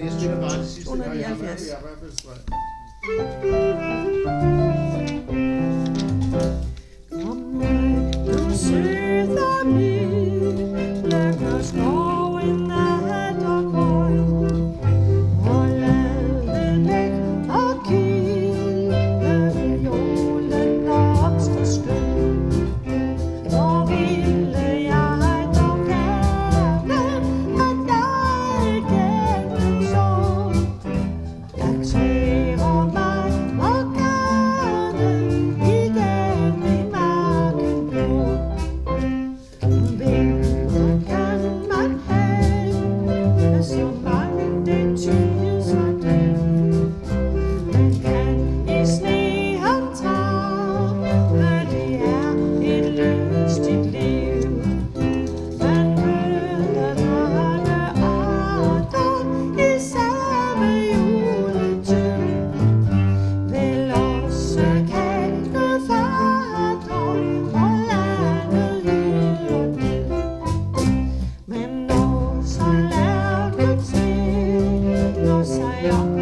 Jeg spiller bare det sidste gang. 279. Jeg har i hvert fald streg. Kom nu, du søder min, lækker skoven nat og grøn, og lad det væk og kilde julen blomster skøn. Hvor ville jeg dog gerne, at jeg gennem så erklærer mig og gerne igen i marken blå. Vinter kan man have, så mange det tyser det. Man kan i sneen trave, det er et lystigt liv. Man møder mange arter i samme juletid. Vel også kalkefatter og landet lyder ned. Men når så lærken stiller sig op